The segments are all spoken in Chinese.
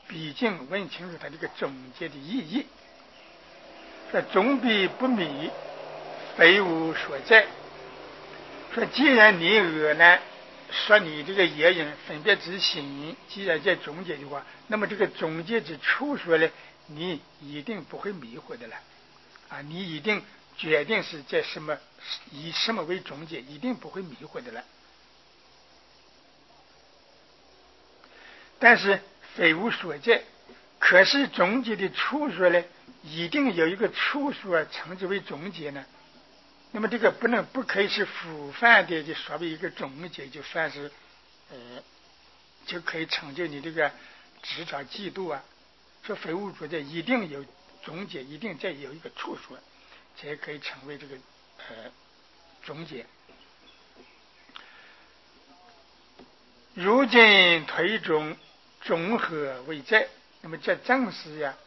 毕竟问清楚它这个总结的意义。说总必不迷，非无所在。说既然你呢说你这个业因分别之心，既然在总结的话，那么这个总结之处说呢，你一定不会迷惑的了啊！你一定决定是在以什么为总结，一定不会迷惑的了。但是非无所在，可是总结的处说呢，一定有一个处说称之为总结呢。那么这个不可以是ful泛的，就所谓一个总结，就算是就可以成就你这个执着嫉妒啊。说非无所在，一定有总结，一定再有一个处说，才可以成为这个总结。如今推中综合为在，那么这正是呀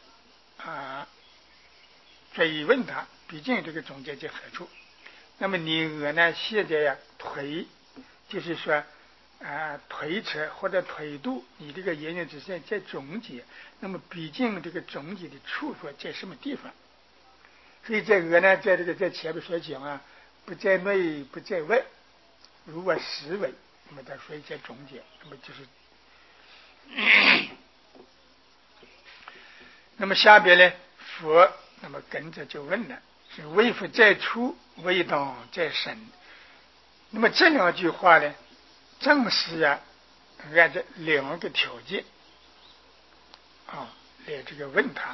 追问他，毕竟这个总结在何处？那么你呢现在呀推，就是说推测或者推度你这个言语之前在总结，那么毕竟这个总结的处所在什么地方？所以这个呢在前面所讲啊，不在内不在外，如果实为，那么它所以在总结，那么就是那么下边呢佛那么跟着就问了，是为夫在处，为当在身。那么这两句话呢，正是按照两个条件来这个问他。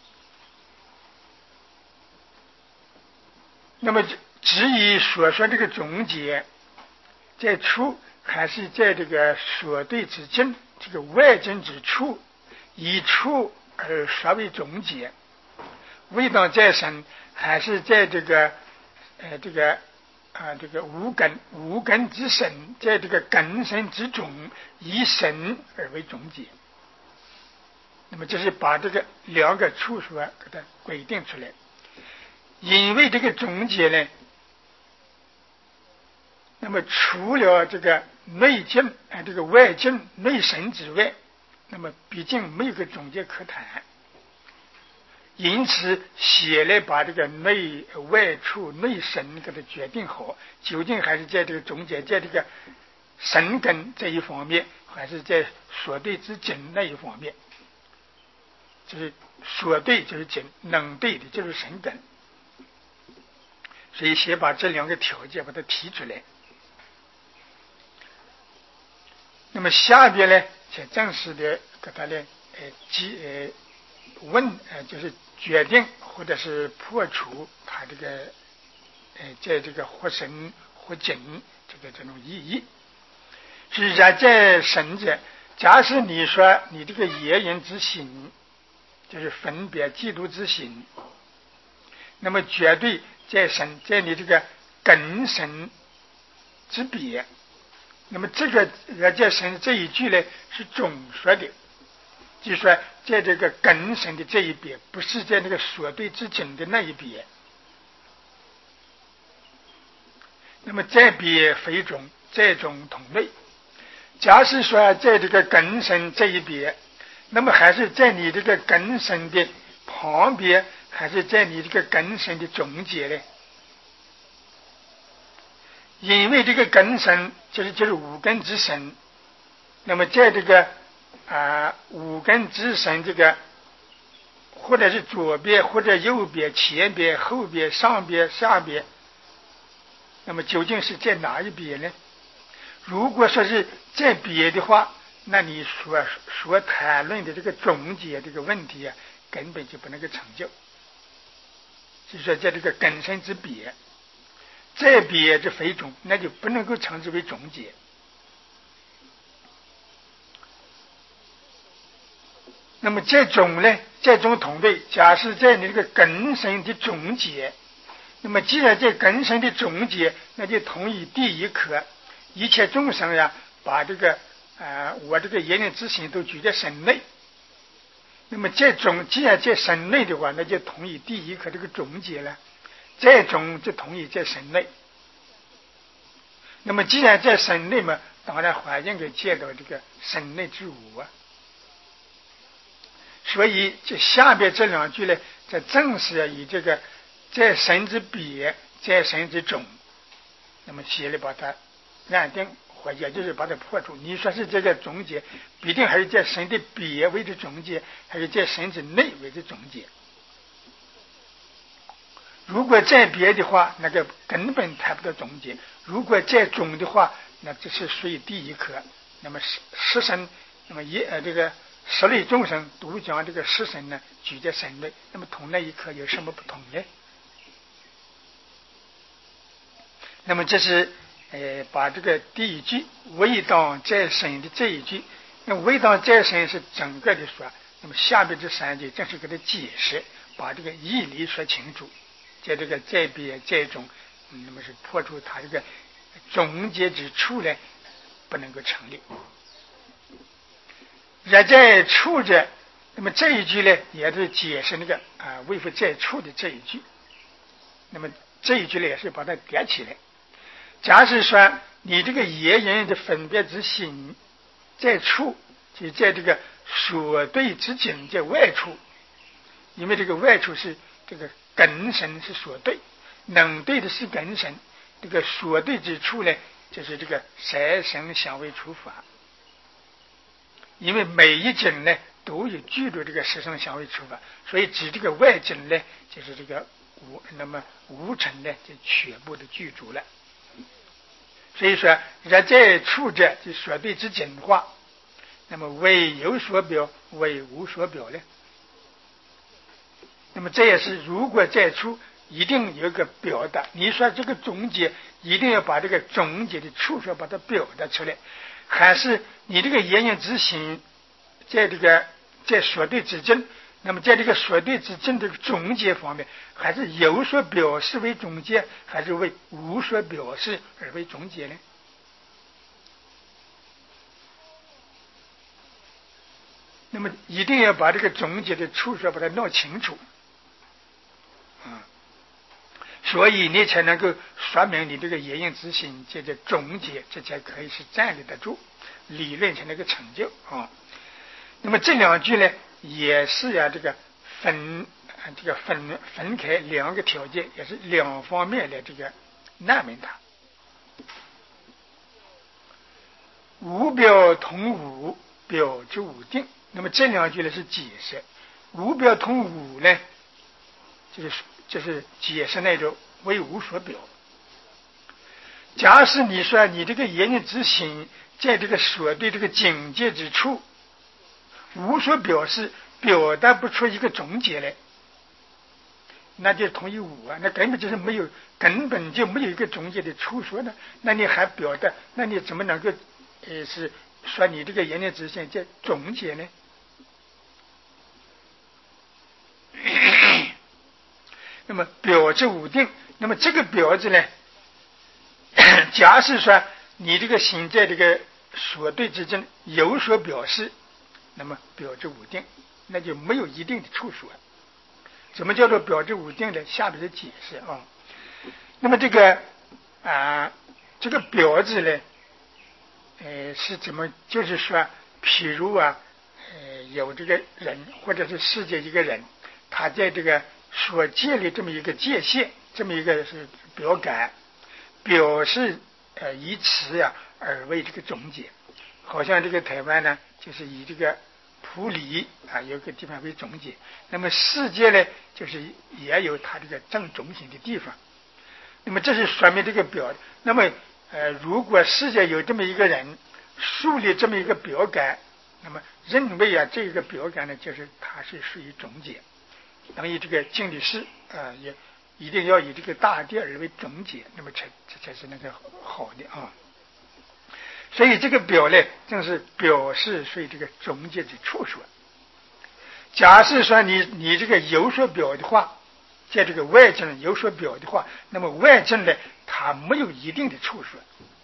那么至于所说这个总结，在处还是在这个所对之境，这个外境之处，以处而说为总结，为当在身，还是在这个无根之身，在这个根身之中，以身而为总结。那么就是把这个两个处说给它规定出来。因为这个总结呢，那么除了这个内境这个外境内身之外，那么毕竟没有个总结可谈。因此先来把这个内外处内身给它决定好，究竟还是在这个总结在这个身根这一方面，还是在所对之境那一方面。就是所对就是境，能对的就是身根。所以先把这两个条件把它提出来。那么下边呢，才正式的给他呢问就是决定或者是破除他这个在这个活身活境这种意义。是然在身者，假使你说你这个业因之心，就是分别嫉妒之心，那么绝对在身，在你这个根身之别。那么这个在身这一句呢是总说的，就是说在这个根身的这一边，不是在那个所对之境的那一边。那么在别非中，在中同类。假使说在这个根身这一边，那么还是在你这个根身的旁边，还是在你这个根身的中间呢？因为这个根身就是五根之身，那么在这个五根之身这个，或者是左边或者右边、前边、后边、上边、下边，那么究竟是在哪一边呢？如果说是在别的话，那你所谈论的这个总结这个问题根本就不能够成就。就是说在这个根身之别，再别这非总，那就不能够称之为总结。那么这种呢，这种同类，假设在你这个根身的总结，那么既然在根身的总结，那就同意第一课，一切众生把这个我这个业因之心都举在身内。那么既然在身内的话，那就同意第一课这个总结了。再总就同意在身内。那么既然在身内嘛，当然环境给见到这个身内之物所以这下边这两句呢，这正是以这个在神之别，在神之种，那么写了把它认定，或也就是把它破除。你说是这个总结，必定还是在神的别为之总结，还是在神之内为之总结？如果在别的话，那个根本谈不到总结；如果在总的话，那这是属于第一课。那么十神，那么这个十类众生都将这个十神呢举在神内，那么同那一课有什么不同呢？那么这是把这个第一句唯当在神的这一句，那唯当在神是整个的说，那么下边这三句正是给他解释，把这个义理说清楚。在这个在别在中，那么是破除他这个总结之处呢，不能够成立。若在处者，那么这一句呢，也是解释那个为夫在处的这一句。那么这一句呢，也是把它叠起来。假使说你这个言人的分别之心在处，就在这个所对之境在外处，因为这个外处是这个根神是所对，能对的是根神，这个所对之处呢，就是这个三生相为处法。因为每一境呢都有具足这个十生相为处法，所以指这个外境呢，就是这个那么无尘呢就全部的具足了。所以说若在处者就所对之境化，那么为有所表，为无所表呢？那么这也是如果在处一定有一个表达，你说这个总结一定要把这个总结的处所把它表达出来，还是你这个言言之心在这个在所对之境，那么在这个所对之境这个总结方面，还是有所表示为总结，还是为无所表示而为总结呢？那么一定要把这个总结的处所把它弄清楚。所以你才能够说明你这个言应之心，这个总结，这才可以是站立得住，理论才能够成就啊。那么这两句呢，也是这个分开两个条件，也是两方面的这个难问它。无表同无，表之无定。那么这两句呢是解释，无表同无呢，就是解释那种为无所表。假使你说你这个言语之心在这个所对这个境界之处无所表示，表达不出一个总结来，那就同意无啊，那根本就是没有，根本就没有一个总结的处所呢。那你还表达，那你怎么能够是说你这个言语之心在总结呢？那么表之无定，那么这个表字呢，假使说你这个心在这个所对之中有所表示，那么表之无定，那就没有一定的处所。什么叫做表之无定呢？下边的解释啊。那么这个表字呢，是怎么？就是说，譬如有这个人或者是世界一个人，他在这个所建立这么一个界限，这么一个是表感，表示以此而为这个总结。好像这个台湾呢，就是以这个普里有个地方为总结。那么世界呢，就是也有它这个正中心的地方。那么这是说明这个表。那么如果世界有这么一个人树立这么一个表感，那么认为这个表感呢，就是它是属于总结。等于这个经理师也一定要以这个大地而为总结，那么这才是那个好的啊。所以这个表呢，正是表示属于这个总结的处所。假设说你这个有所表的话，在这个外境有所表的话，那么外境呢，它没有一定的处所。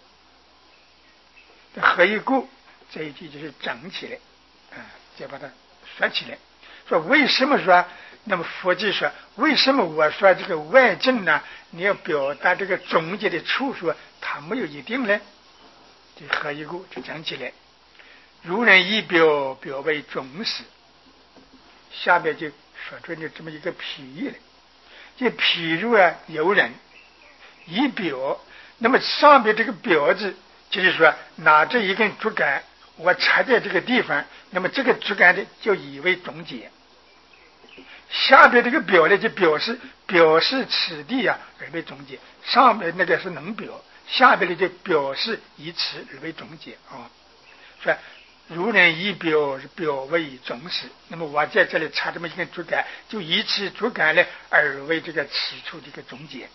何以故？这一句就是整起来，再把它说起来。说为什么说？那么佛就说，为什么我说这个外境呢？你要表达这个总结的处所，它没有一定呢？就何以故？就讲起来，如人以表，表为总始。 下边就说出了这么一个譬喻来。就譬如游人以表，那么上边这个表字就是说拿着一根竹竿，我插在这个地方，那么这个竹竿的就以为中间。下边这个表呢，就表示此地而为中间。上面那个是能表，下边的就表示以此而为中间说如人以表，表为中始。那么我在这里插这么一根竹竿，就以此竹竿呢而为这个此处这个中间。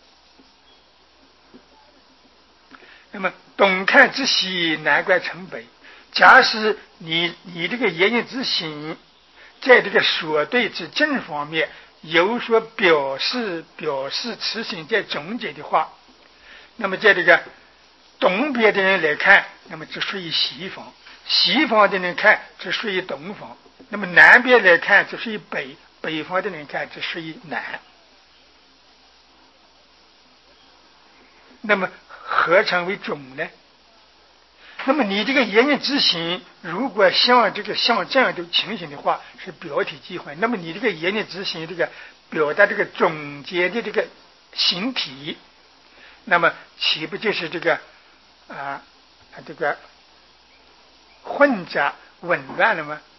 那么东看之西，南观成北。假使你这个言语之心，在这个所对之正方面有所表示此心在中间的话，那么在这个东边的人来看，那么这属于西方；西方的人看，这属于东方；那么南边来看，这属于北方的人看，这属于南。那么何成为中呢？那么你这个言语之心，如果像这样的情形的话，是表体即混。那么你这个言语之心，这个表达这个总结的这个形体，那么岂不就是这个这个混杂紊乱了吗？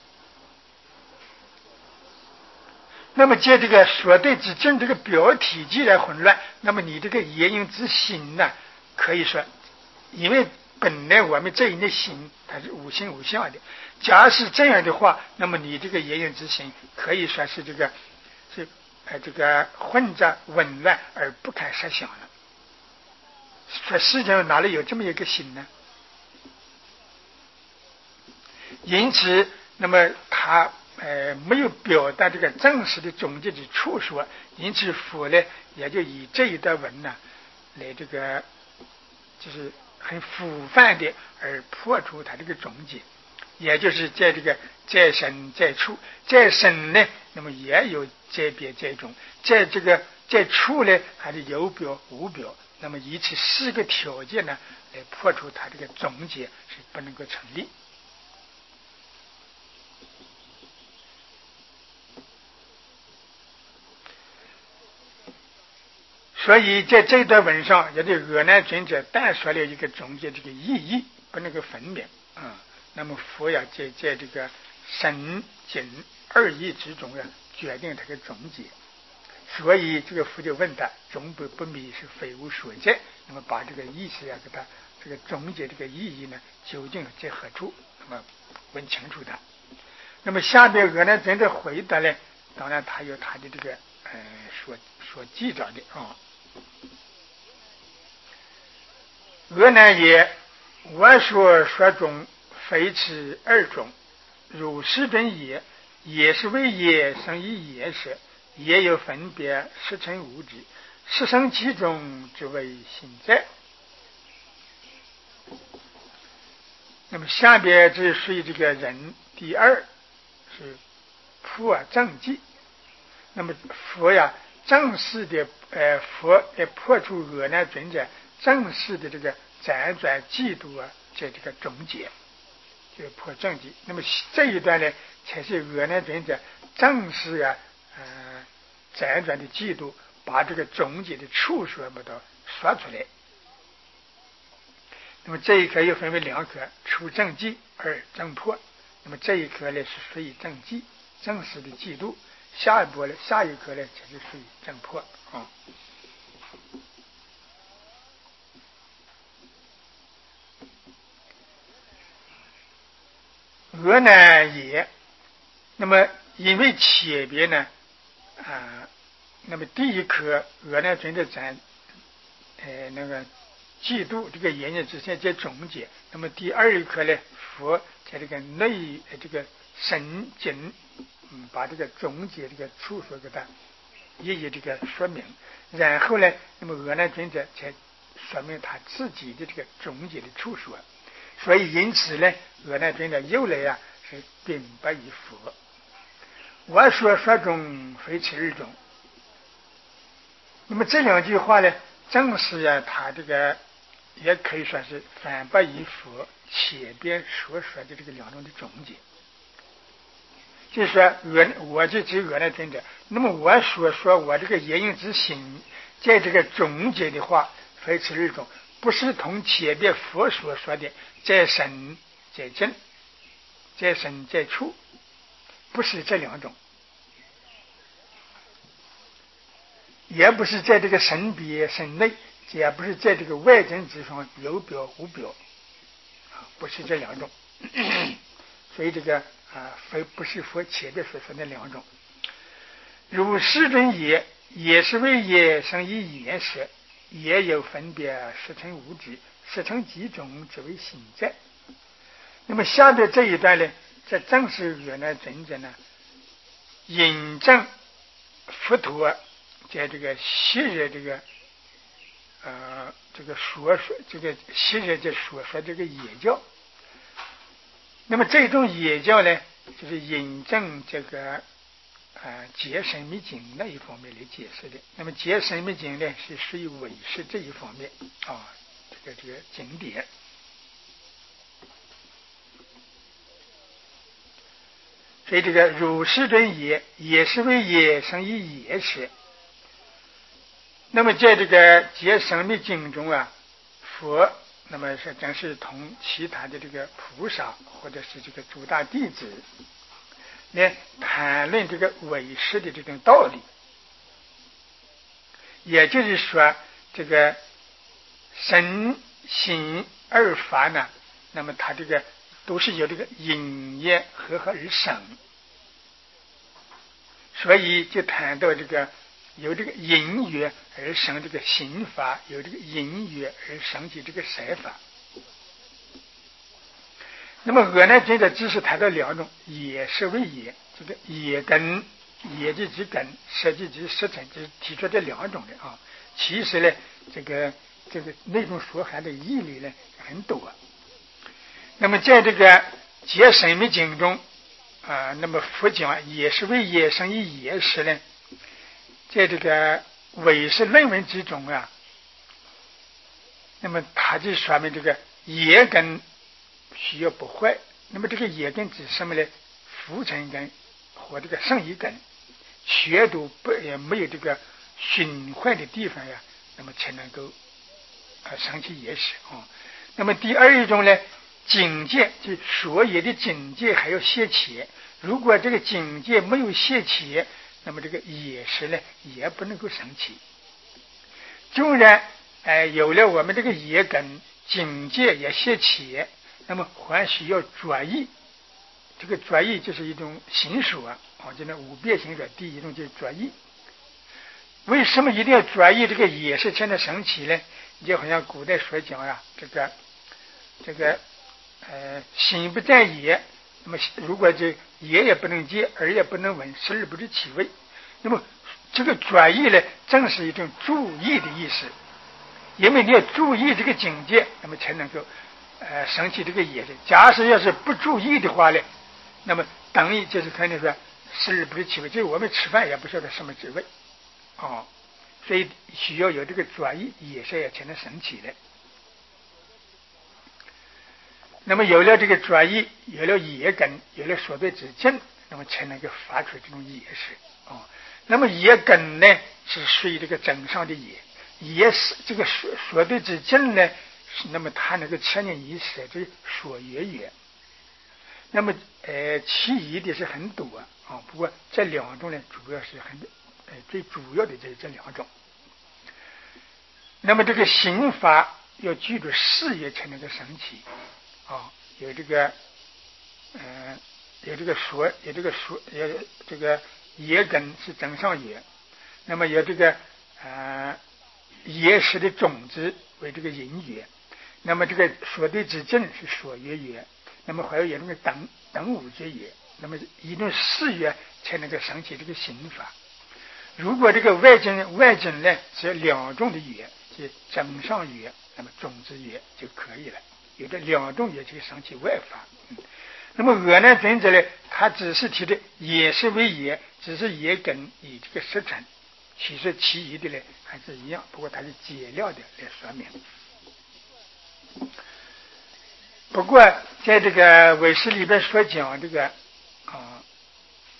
那么借这个所对之正这个表体既然混乱，那么你这个言语之心呢，可以说，因为本来我们这一类心它是无形无相的，假使这样的话，那么你这个言语之心可以说是这个混杂紊乱而不堪设想了。说世界上哪里有这么一个心呢？因此，那么他没有表达这个正式的总结的处说，因此佛呢也就以这一段文呢来这个就是很俯泛的而破除他这个总结，也就是在这个在身在处，在身呢，那么也有在别在中，在这个在处呢还是有表无表，那么以此四个条件呢来破除他这个总结是不能够成立。所以在这段文上，也对阿难尊者但说了一个总结这个意义，不能够分明那么佛要在这个身经二义之中决定这个总结。所以这个佛就问他总不迷是非无所在，那么把这个意思给他这个总结这个意义呢究竟在何处，那么问清楚他。那么下边阿难尊者回答呢，当然他有他的这个所记载的阿难也，我所说中非此二种，如是真也，也是为也生以也舍，也有分别实成无知，实生其中之为心在。那么下边这属于这个人第二是破正记。那么佛正式的佛来破除阿难尊者正式的这个辗转嫉妒在这个总结，就是破正记。那么这一段呢，才是阿难尊者正式辗转的嫉妒，把这个总结的处说把它说出来。那么这一课又分为两课，除正记而正破。那么这一课呢是属于正记，正式的嫉妒。下一课呢才是属于正破阿难也，那么因为前边呢那么第一课阿难尊者那个嫉妒这个言语之前在总结，那么第二一课呢佛在这个内这个神经把这个总结这个处所给他一这个说明，然后呢那么阿难尊者才说明他自己的这个总结的处所。所以因此呢阿难尊者又来是禀白于佛，我所说中非此二种。那么这两句话呢正是他这个也可以说是反驳于佛前边所说的这个两种的总结。 就是说我就指我来尊者。那么我所说我这个言用之行，在这个总结的话，非此二种，不是同前边佛所说的在神在正，在神在处，不是这两种，也不是在这个神别神内，也不是在这个外证之上有表无表，不是这两种。所以这个非不是佛前边所说的两种。如是尊也是为也生以言时，也有分别十成无极，十成几种只为心在。那么下面这一段呢，这正是原来尊者呢引证佛陀在这个昔日这个这个昔日这所说这个野教。那么这种野教呢，就是引证这个解深密经那一方面来解释的。那么解深密经呢，是属于唯识这一方面这个经典。所以这个如是尊也是为也生以也时。那么在这个解深密经中佛那么是正是同其他的这个菩萨或者是这个诸大弟子来谈论这个唯识的这种道理。也就是说，这个身心二法呢，那么它这个都是由这个因业合而生，所以就谈到这个由这个因缘而生这个心法，由这个因缘而生起这个色法。那么阿难尊者只是谈到两种，也是为也，这个也跟也就指根，实际指实成，就是提出这两种的其实呢，这个内容所含的义理呢很多。那么在这个解深密经中那么佛讲也是为也生以也时呢，在这个唯识论文之中那么他就说明这个也根需要不坏。那么这个也根指什么呢？浮尘根和这个圣意根全都也没有这个损坏的地方那么才能够生起也识那么第二一种呢，境界就所有的境界还要现前，如果这个境界没有现前，那么这个也识呢也不能够生起。纵然有了我们这个也根，境界也现前，那么还需要着意。这个着意就是一种行说就那五变行说第一种就是着意。为什么一定要着意这个也是才能生起呢？就好像古代所讲这个心不在也，那么如果这也不能见，耳也不能闻，食不知其味，那么这个着意呢，正是一种注意的意思。因为你要注意这个境界，那么才能够生起这个也的。假使要是不注意的话呢，那么等于就是可能说食不知其味，就是我们吃饭也不晓得什么滋味所以需要有这个着意也是也才能生起的。那么有了这个着意，有了也根，有了所对之境，那么才能够发出这种也识那么也根呢，是属于这个正上的也是这个所对之境呢，那么它能够牵引一色，这所缘。那么其余的是很多不过这两种呢，主要是最主要的就是这两种。那么这个刑法要记住事业才能够升起有这个有这个也根是正上也，那么有这个也识的种子为这个因缘，那么这个所对之境是所缘，那么还有这个等五结缘，那么一种事业才能够升起这个刑法。如果这个外境呢只有两种的缘，即正上缘，那么种子缘就可以了。有这两种缘就升起外法。那么阿难尊者呢，他只是提的也是为也，只是也跟以这个实成，其实其余的呢还是一样，不过他是简料的来说明。不过在这个唯识里边所讲这个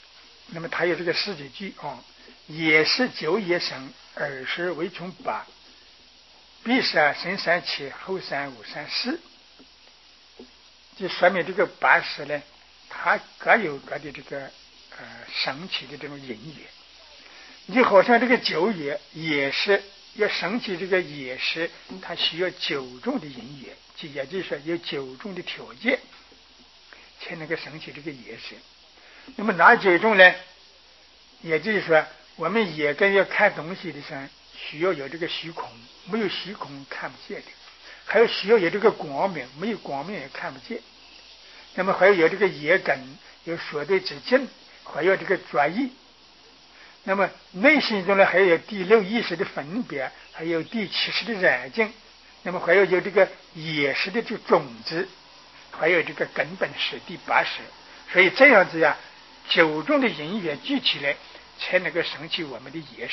那么它有这个四句句啊，也是九也生，尔时为从八，必是生三七，后三五三四。就说明这个八识呢，它各有各的这个升起的这种因缘。你好像这个九也是要升起这个也是，它需要9种的因缘，也就是说有9种的条件才能够升起这个也是。那么哪9种呢？也就是说，我们眼根要看东西的时候，需要有这个虚空，没有虚空看不见的；还有需要有这个光明，没有光明也看不见。那么还要有这个眼根，有所对之境，还有这个转意。那么内心中呢，还有第6意识的分别，还有第7识的染净，那么还有这个也识的这个种子，还有这个根本识第8识。所以这样子呀，9种的因缘聚起来，才能够升起我们的也识。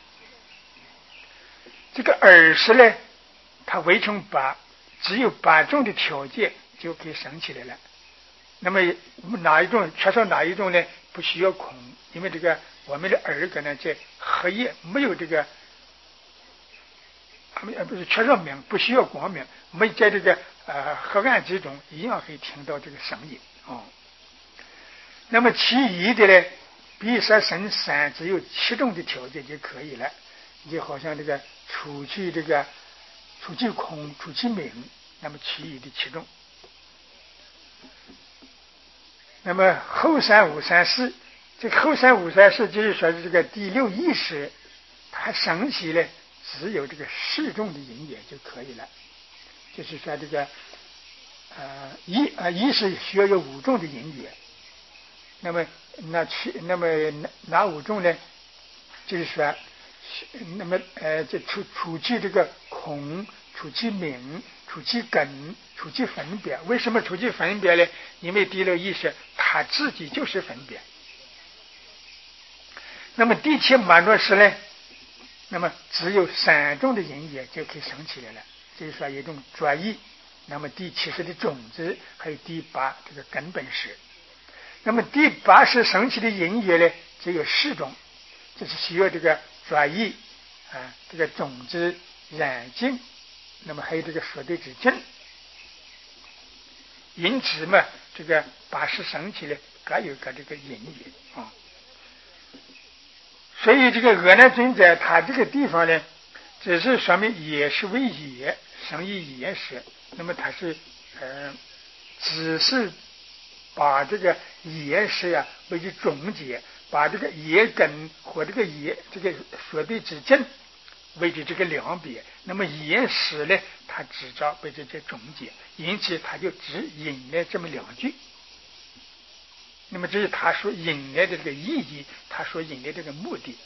这个耳识呢，它为从8，只有8种的条件就可以升起来了。那么哪一种缺少哪一种呢？不需要空，因为这个我们的耳根呢，在黑夜没有这个不是缺少明，不需要光明，没在这个黑暗之中一样可以听到这个声音哦。那么其余的呢，比说生3只有7种的条件就可以了，就好像这个除去空，除去明，那么其余的7种。那么后三五三四，这个后三五三四就是说这个第6意识，它升起来只有这个4种的因缘就可以了。就是说这个意识需要有5种的因缘。那么哪5种呢？就是说，那么就除去这个空，除去明，除去根，除去分别。为什么除去分别呢？因为第6意识它自己就是分别。那么第7满诺识呢？那么只有3种的因缘就可以升起来了，就是说有一种转意，那么第7识的种子，还有第8这个根本识。那么第8识升起的因缘呢，只有4种，就是需要这个转意这个种子染净，那么还有这个所对之境。因此嘛，这个8识升起来各有各这个因缘啊。所以这个阿难尊者他这个地方呢，只是说明也是为也生于也识，那么他是只是把这个也识呀为其总结，把这个也根和这个所对之境为之这个两别，那么也识呢，他只照为这总结，因此他就只引了这么2句。那么这是他所引来的这个意义，他所引来的这个目的。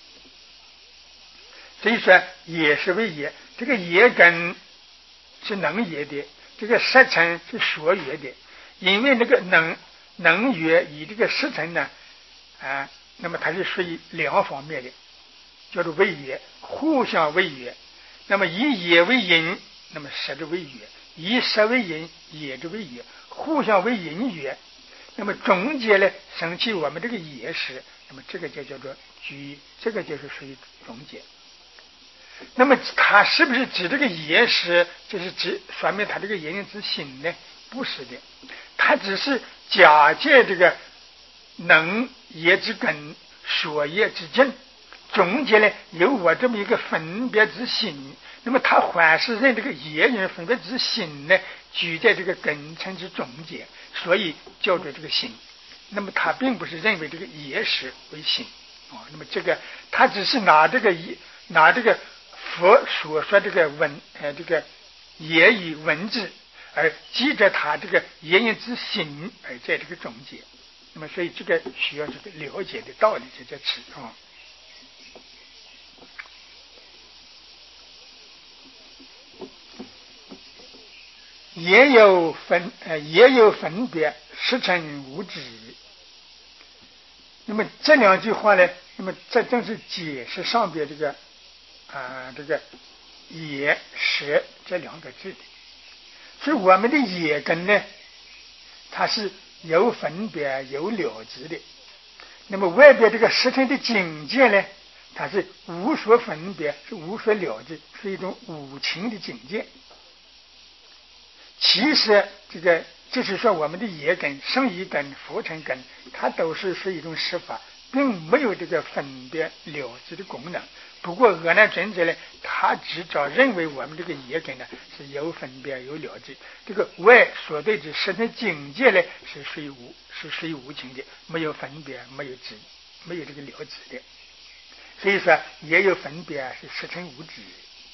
所以说也是为也，这个也根是能也的，这个色尘是所也的。因为那个能也与这个色尘呢那么它是属于2方面的，叫做为也，互相为也。那么以也为因，那么色之为也；以色为因，也之为也，互相为因缘。那么总结呢，生起我们这个也识，那么这个就叫做居，这个就是属于总结。那么它是不是指这个也识，就是指说明它这个言之心呢？不是的，它只是假借这个能也之根，所也之境，总结呢有我这么一个分别之心。那么他还是认这个也人分别之心呢，居在这个根尘之中间，所以叫做这个心。那么他并不是认为这个也识为心那么这个他只是拿这个佛所说这个这个言语文字，而记着他这个言人之心而在这个中间。那么所以这个需要这个了解的道理在这此也有分别，实成无止。那么这2句话呢，那么这正是解释上边这个这个也识这2个字的。所以我们的也根呢，它是有分别有了知的。 那么外边这个实成的境界呢，它是无所分别，是无所了知，是一种无情的境界。其实这个就是说，我们的业根、胜义根、浮尘根，它都是一种实法，并没有这个分别了知的功能。不过阿难尊者呢，他只找认为我们这个业根呢是有分别有了知，这个外所对之实成境界呢是属于无情的，没有分别，没有知，没有这个了知的。所以说也有分别是实成无知。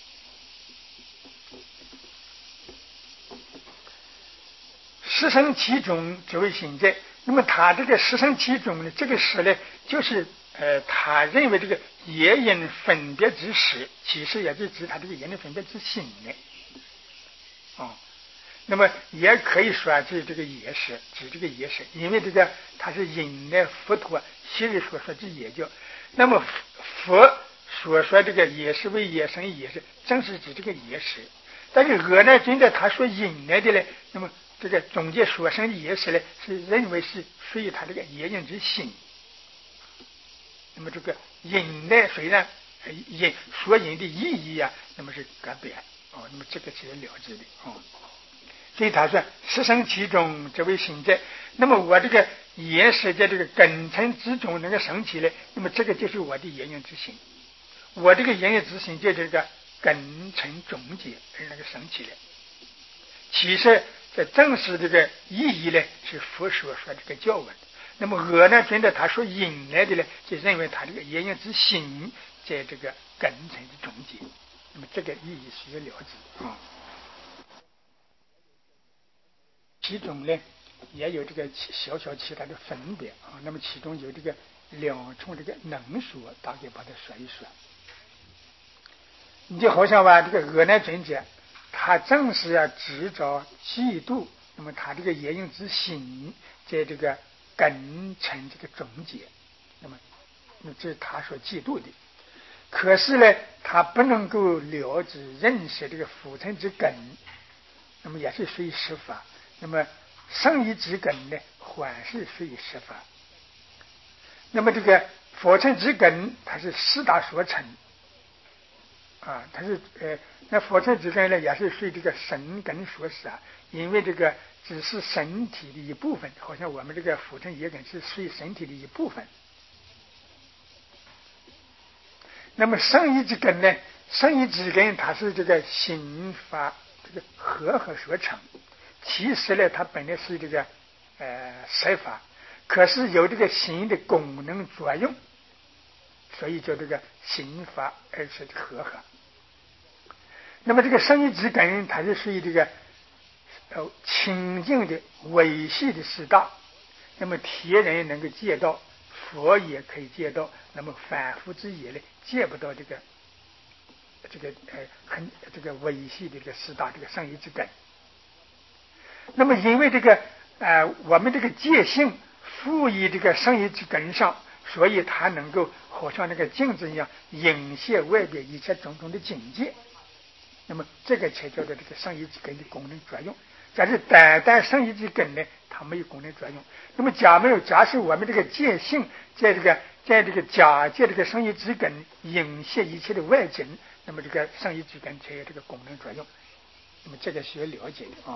十生其中这位行者，那么他这个十生其中呢，这个实呢，就是他认为这个业因分别之实，其实也就指他这个业因分别之心呢。那么也可以说指这个业识，指这个业识，因为这个它是引来佛陀昔日所说之业教。那么佛所说这个业识为业生业识，正是指这个业识。但是阿难尊者他所引来的呢，那么这个总结所生的业识呢，是认为是属于他这个业因之心。那么这个引来虽然所引的意义啊，那么是个别那么这个是了知的所以他说十生其中这位行者，那么我这个业识在这个根尘之中能够升起来，那么这个就是我的业因之心。我这个业因之心在这个根尘中间而能够升起来。其实这正是这个意义呢，是佛所说这个教文。那么阿难尊者他所引来的呢，就认为他这个业因之心在这个根尘的中间，那么这个意义需要了解其中呢也有这个小小其他的分别那么其中有这个两重这个能说，大概把它说一说。你就好像这个阿难尊者，他正是执着嫉妒，那么他这个业因之心在这个根尘这个中间，那么这是他所嫉妒的。可是呢，他不能够了知认识这个浮尘之根，那么也是属于实法。那么胜义之根呢，还是属于实法。那么这个浮尘之根，它是四大所成它是那浮尘之根呢，也是属于这个神根所使因为这个只是身体的一部分，好像我们这个浮尘业根是属于身体的一部分。那么胜义之根呢，胜义之根它是这个心法这个和所成，其实呢它本来是这个实法，可是有这个心的功能作用，所以叫这个心法而是和。那么这个胜义之根它是属于这个清净的维系的四大，那么天人能够见到，佛也可以见到，那么凡夫之业呢见不到这个很这个维系的这个四大这个胜义之根。那么因为这个我们这个戒性附于这个胜义之根上，所以它能够好像那个镜子一样映现外边一切种种的境界。那么这个才叫做这个胜义之根的功能作用。假如单胜义之根呢，它没有功能作用。那么假使我们这个戒性在这个假借这个胜义之根映现一切的外境，那么这个胜义之根才有这个功能作用。那么这个需要了解的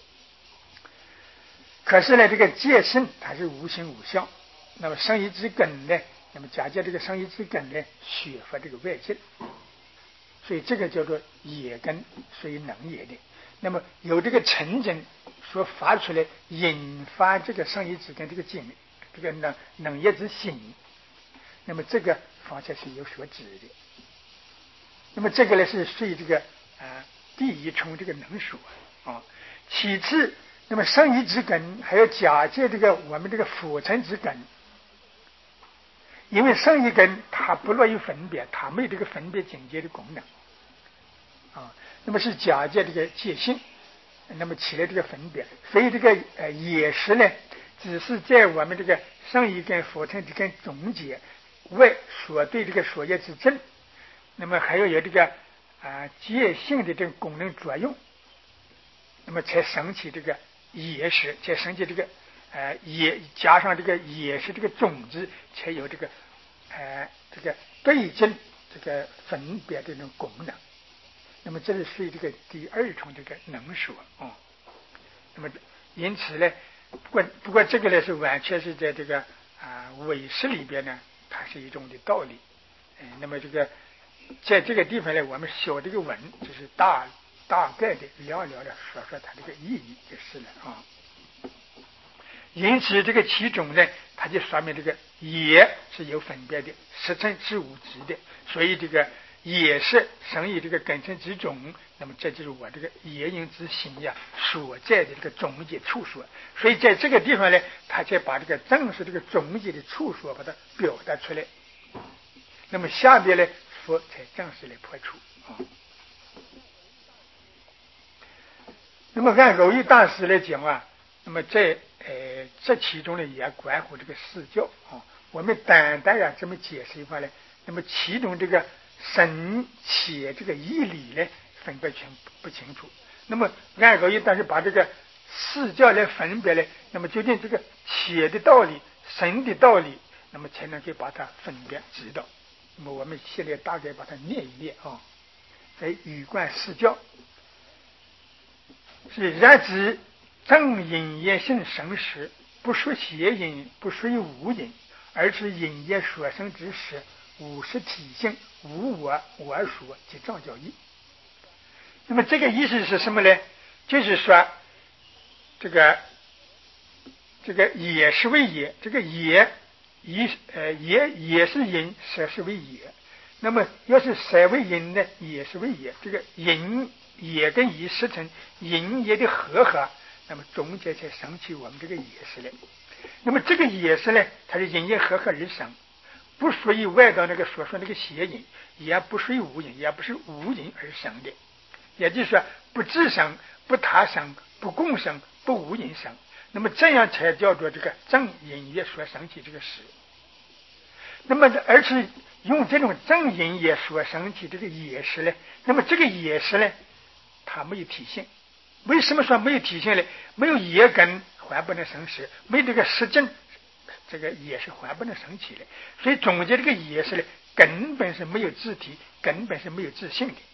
可是呢，这个戒性它是无形无相，那么胜义之根呢，那么假借这个胜义之根呢，学佛这个外境。所以这个叫做业根，属于能业的。那么有这个尘真所发出来，引发这个胜义之根这个境，这个能业之心，那么这个方才是有所指的。那么这个呢是属于这个第一重这个能说其次，那么胜义之根还要假借这个我们这个浮尘之根。因为胜义根它不落于分别，它没有这个分别境界的功能那么是假借这个戒性，那么起来这个分别，所以这个也是呢，只是在我们这个胜义根浮尘之根中间外所对这个所业之正，那么还要有这个戒性的这个功能作用，那么才升起这个也识，才升起这个也加上这个也是这个种子，才有这个这个对症这个分别的这种功能。那么这是属于这个第二重这个能说那么因此呢，不过这个呢是完全是在这个伪识里边呢，它是一种的道理。那么这个在这个地方呢，我们小这个文就是大概的聊聊的说说它这个意义就是了因此这个其中呢，它就说明这个也是有分别的，实称是无极的，所以这个也是生于这个根尘之中。那么这就是我这个也因之心呀所在的这个终极处所。所以在这个地方呢，他才把这个正是这个终极的处所把它表达出来。那么下边呢，佛才正式来破除那么按蕅益大师来讲那么在这其中呢也关乎这个四教我们单单这么解释一下呢，那么其中这个神且这个义理呢分别不清楚。那么按蕅益大师把这个四教来分别呢，那么究竟这个且的道理、神的道理，那么才能够把它分别知道。那么我们现在大概把它念一念在语观四教是然之正因业性生时，不属邪因，不属于无因，而是因业所生之时，无实体性，无我说及障教义。那么这个意思是什么呢？就是说这个也是为也，这个也是因，舍是为也。那么要是舍为因呢，也是为也。这个因也跟也实成因也的合，那么终结才生起我们这个也是来。那么这个也是呢，它是因也合而生，不属于外道那个所说那个邪因，也不属于无因，也不是无因而生的。也就是说，不自生，不他生，不共生，不无因生。那么这样才叫做这个正因业所生起这个事。那么而是用这种正因业所生起这个也是呢，那么这个也是呢，它没有体性。为什么说没有体性呢？没有业根还不能生实，没有这个实证，这个也是还不能生起来。所以总结这个也是呢，根本是没有自体，根本是没有自性的。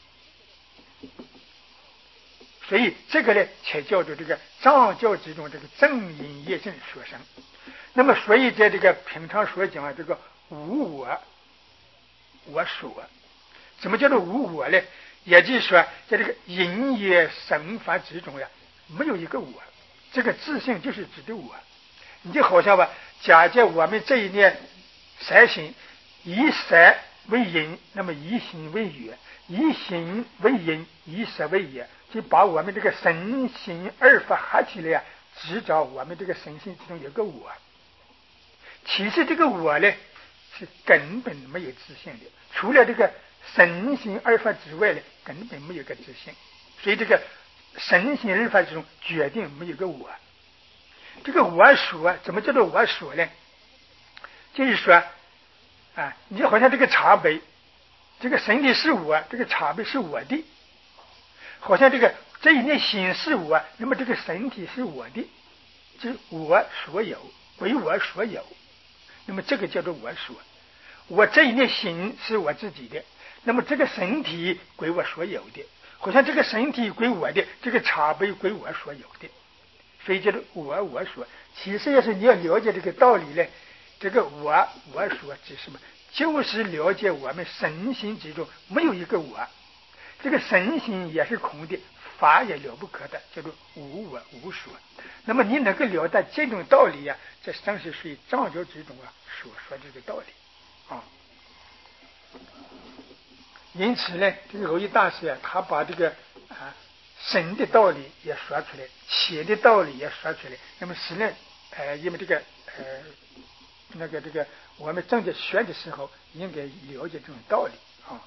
所以这个呢，才叫做这个藏教之中这个正因业性所生。那么，所以在这个平常所讲这个无我所，什么叫做无我呢？也就是说，在这个因业生法之中没有一个我，这个自性就是指的我。你就好像假借我们这一念三心，以色为因，那么以心为也，以心为因，以色为也，就把我们这个身心二法合起来知道我们这个身心之中有个我。其实这个我呢，是根本没有自性的，除了这个身心二法之外呢，根本没有个自性。所以这个身心二法之中决定没有个我。这个我所怎么叫做我所呢？就是说你就好像这个茶杯，这个身体是我，这个茶杯是我的，好像这一念心是我，那么这个身体是我的，就是我所有，为我所有。那么这个叫做我所，我这一念心是我自己的，那么这个身体归我所有的，好像这个身体归我的，这个茶杯归我所有的，所以叫做我所。其实要是你要了解这个道理呢，这个我所指什么？就是了解我们身心之中没有一个我，这个身心也是空的，法也了不可的，叫做无我无所。那么你能够了解这种道理这正是属于藏教之中所说这个道理因此呢，这个蕅益大师他把这个神的道理也说出来，且的道理也说出来。那么实呢，因为这个我们正在学的时候，应该了解这种道理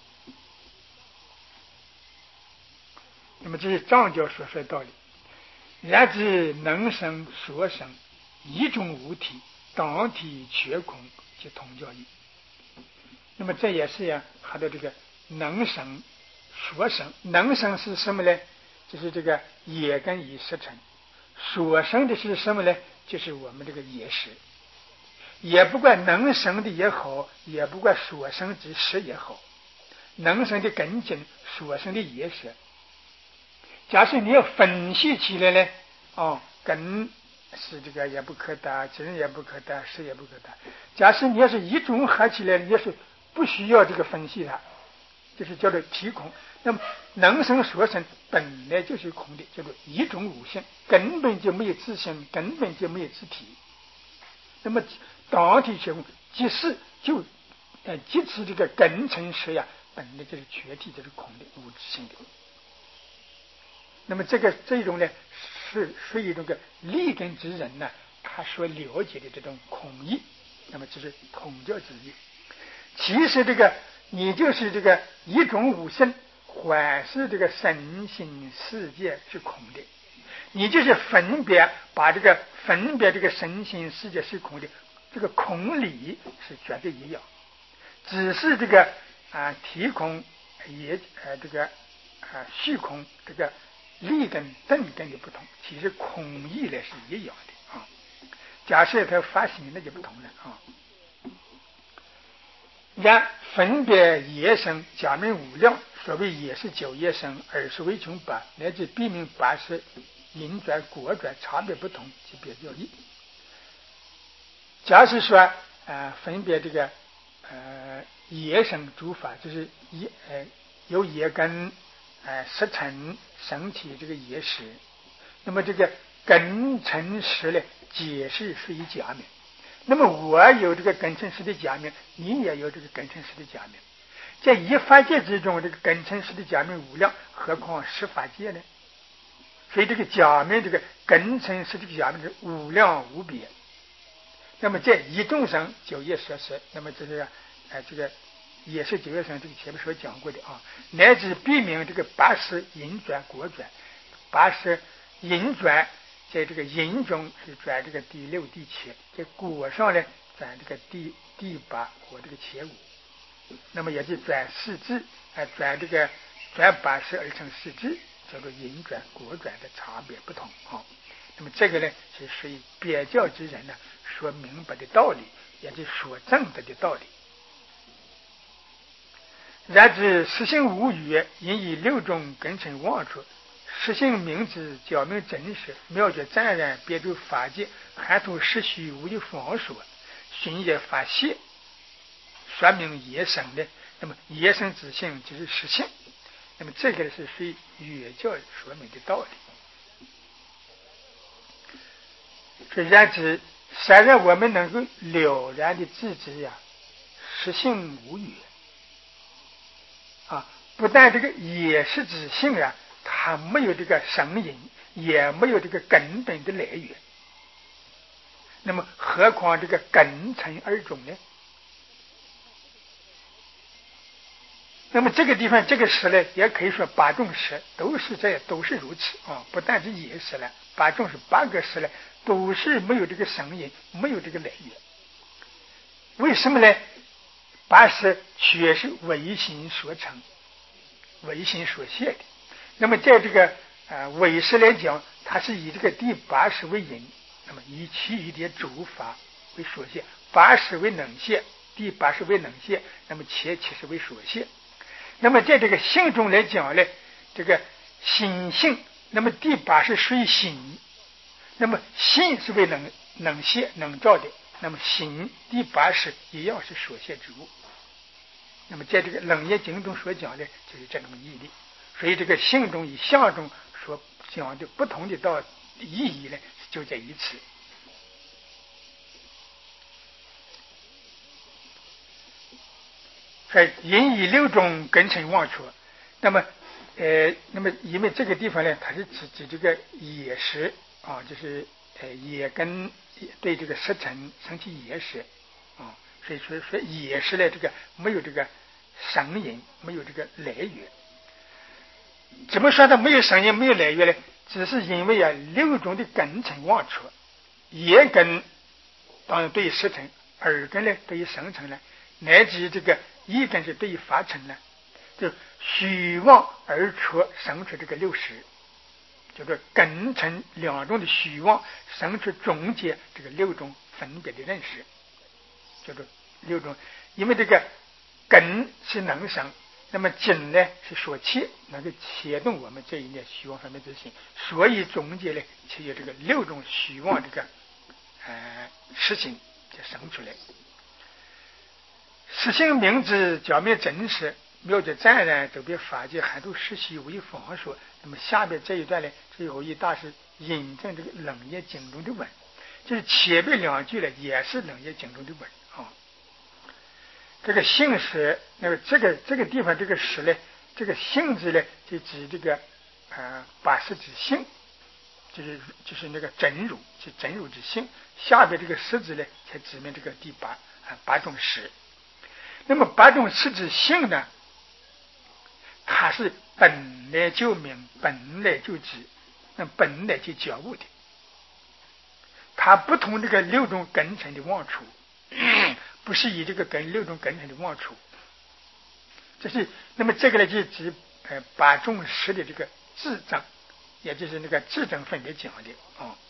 那么这是藏教所说的道理。然之能生所生，一种无体，当体缺空，即同教义。那么这也是他的这个能生所生。能生是什么呢？就是这个也跟以实成。所生的是什么呢？ 就是我们这个野识，也不管能生的也好，也不管所生之识也好，能生的根茎，所生的野识。假设你要分析起来呢，根是这个也不可得，茎也不可得，识也不可得。假设你要是一种合起来，你要是不需要这个分析它，就是叫做体空。那么能生所生本来就是空的，叫做一种无性，根本就没有自性，根本就没有自体。那么当体学空，即是就即使这个根尘识呀，本来就是全体就是空的，无自性的。那么这种呢，是属于这个立根之人呢，他所了解的这种空义，那么这是统教之意。其实这个你就是这个一种无性，还是这个身心世界是空的，你就是把这个分别这个身心世界是空的，这个空理是绝对一样，只是这个体空也这个虚空这个立根顿根的不同，其实空义呢是一样的啊。假设它发心，那就不同了啊。然分别业生，假名无量，所谓也是九业生，20为穷8，乃至必名80，因转果转差别不同，即别教义。假使说分别这个业生诸法，就是由业根识尘生起这个业识，那么这个根尘识呢，解释属于假名。那么我有这个根尘识的假名，你也有这个根尘识的假名。在一法界之中，这个根尘识的假名无量，何况十法界呢？所以这个假名，这个根尘识的假名是无量无别。那么在一众生九业设施，那么这个这个也是九业生，这个前面所讲过的啊，乃至避免这个80因转果转，80因转。在这个因中是转这个第6、第7，在果上呢转这个第8和这个前5，那么也就转4智，转这个转80而成4智，叫做因转果转的差别不同啊。那么这个呢是属于别教之人呢所明白的道理，也就是所证得的道理。然知实性无语，因以6种根尘妄处。实性明知，教明真实，妙觉湛然，别诸法界，含图实虚，无有方说，寻也法现，说明业生的。那么业生之性就是实性，那么这个是属于越教说明的道理。所以然知，虽然我们能够了然的自知呀，实性无语不但这个也是之性啊，它没有这个声音，也没有这个根本的来源，那么何况这个根尘2种呢？那么这个地方这个识呢，也可以说8种识都是如此啊，不但是也识了，8种是8个识呢，都是没有这个声音，没有这个来源。为什么呢？8识却是唯心所成，唯心所现的。那么在这个唯识来讲，它是以这个第8识为因，那么以其余的诸法为所现，8识为能现，第8识为能现，那么其7识为所现。那么在这个性中来讲呢，这个心性，那么第8是属于心，那么心是为能现能照的，那么心第8识一样是所现之物。那么在这个楞严经中所讲的就是这种义理。所以这个性中与相中所讲的不同的意义呢，就在于此。所以因以6种根尘妄处，那么因为这个地方呢，它是指这个业识就是业根对这个识尘生起业识所以说业识呢，这个没有这个声音，没有这个来源。怎么说它没有声音没有来源呢？只是因为6种的根尘妄处，业根当然对于识尘，耳根呢对于生尘呢，乃至这个意根是对于法尘呢，就虚妄而出生出这个6识。 叫做根成两种的虚妄，生出中间这个六种分别的认识，叫做六种。因为这个根是能生，那么景呢是所切，能够牵动我们这一念虚妄分别之心，所以中间呢才有这个六种虚妄这个实性就生出来。实性明知教灭真实，妙觉湛然，周遍法界，含度实虚为方说。那么下面这一段呢，最后一大师引证这个楞严经中的文，就是前面两句呢也是楞严经中的文啊。这个性实，那么这个地方这个实呢，这个性字呢就指这个八识之性，就是那个真如，是真如之性。下边这个识字呢才指明这个第八种识。那么八种识之性呢，它是本来就明，本来就知，那本来就觉悟的，它不同这个六种根尘的妄处，不是以这个六种根尘的妄处。这是那么这个呢，就指八种识的这个智证，也就是那个智证分别讲的啊。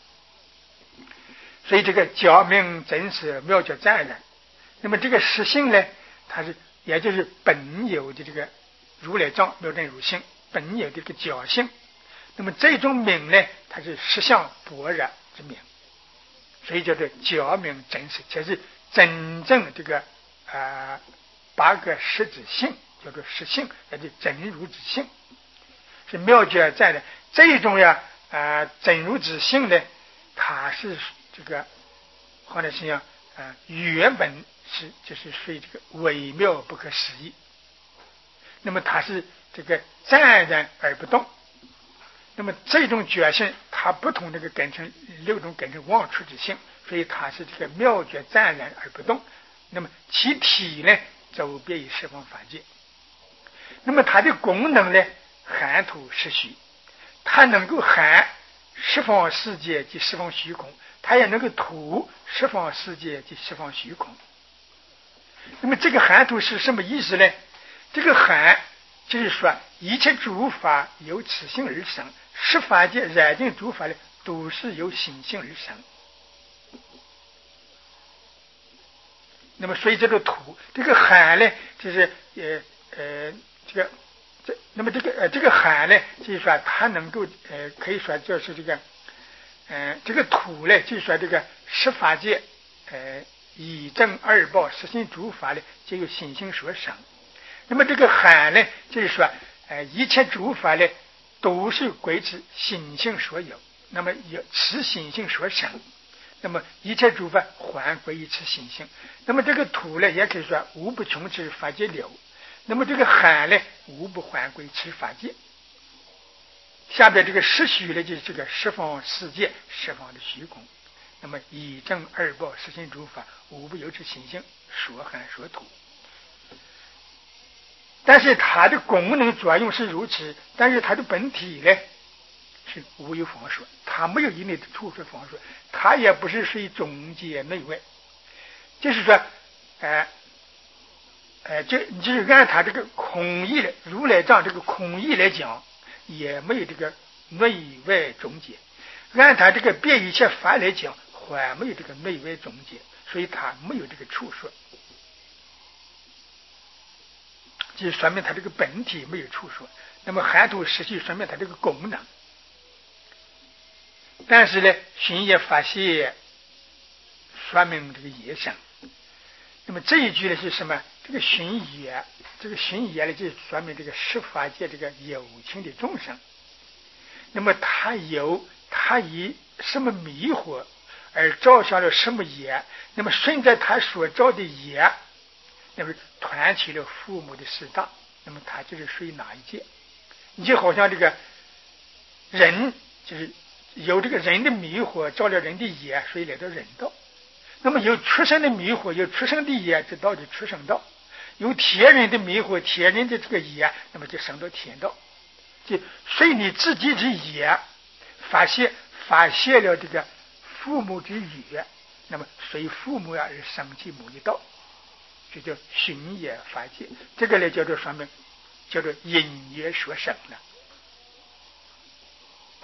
所以这个觉明真实妙觉湛然，那么这个实性呢，它是也就是本有的这个如来藏妙真如性，本有的这个觉性。那么这种明呢，它是实相般若之明，所以叫做觉明真实，才是真正这个八个识之性，叫做实性，也就是真如之性，是妙觉在的这一种呀真如之性呢，它是这个或者是原本就是属于这个微妙不可思议。那么它是这个湛然而不动。那么这种觉性，它不同那个根尘六种根尘妄处之性，所以它是这个妙觉湛然而不动。那么其体呢，周遍于十方法界。那么它的功能呢，含土实虚，它能够含十方世界及十方虚空，它也能够吐十方世界及十方虚空。那么这个含土是什么意思呢？这个含就是说一切诸法由此性而生，十法界染净诸法呢，都是由心性而生。那么所以这个土，这个含呢，就是这个含呢，就是说它能够可以说就是这个土呢，就是说这个十法界以正二报实行诸法呢，就由心性所生。那么这个含呢，就是说一切诸法呢，都是归之心性所有，那么有此心性所生。那么一切诸法还归于此心性。那么这个土呢，也可以说无不穷之法界流。那么这个含呢，无不还归此法界。下边这个实虚呢，就是这个十方世界，十方的虚空。那么以正二报实行诸法，无不由此心性所含所吐。但是它的功能作用是如此，但是它的本体呢是无有方说，它没有一类的处说方说，它也不是属于中间内外，就是说就是按它这个空义的如来藏这个空义来讲，也没有这个内外中间；按它这个遍一切法来讲，还没有这个内外中间，所以它没有这个处说，就说明它这个本体没有处说。那么含土实虚，说明它这个功能。但是呢，寻业法界说明这个业生。那么这一句呢是什么？这个寻业，这个寻业呢，就说明这个十法界这个有情的众生。那么他以什么迷惑而造下了什么业？那么顺着他所造的业，那么团起了父母的四大。那么他就是属于哪一界？你就好像这个人，就是有这个人的迷惑造了人的业，所以来到人道。那么有出生的迷惑，有出生的业，就到底出生道；有天人的迷惑，天人的这个业，那么就升到天道。就随你自己之业发泄了这个父母之业，那么随父母而升起某一道，这叫寻业法界。这个呢叫做什么？叫做因业所生了。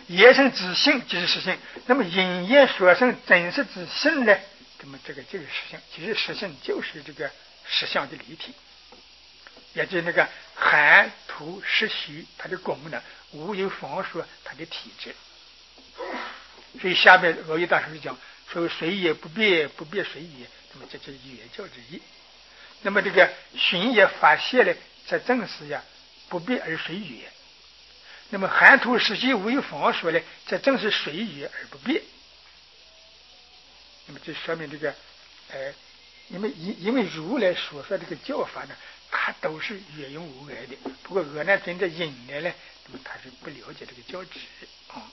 言生之性即是实性。那么因言所生真实之性呢？那么这个就是实性。其实实性就是这个实相的立体，也就是那个含土实虚它的功能，无有方说它的体质。所以下面罗一大师讲说水也不变，不变水也，那么这就是原教之意。那么这个寻也发现呢，在正是呀不变而水也。那么含土实虚无有方说呢，这正是水也而不变。那么这说明这个因为如来所说这个教法呢，它都是原用无碍的。不过阿难尊者引来呢，那么他是不了解这个教旨啊。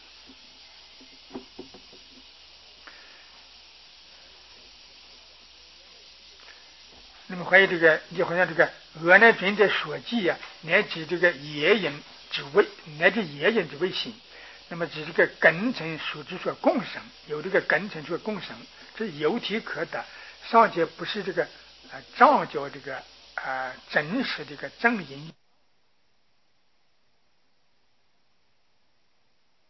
那么还有这个，就好像这个阿难尊者所记呀，乃至这个言因之谓，乃至言因之谓心。那么指这个根尘所之所共生，有这个根尘所共生，这有体可得，尚且不是这个仗着这个真实这个正因。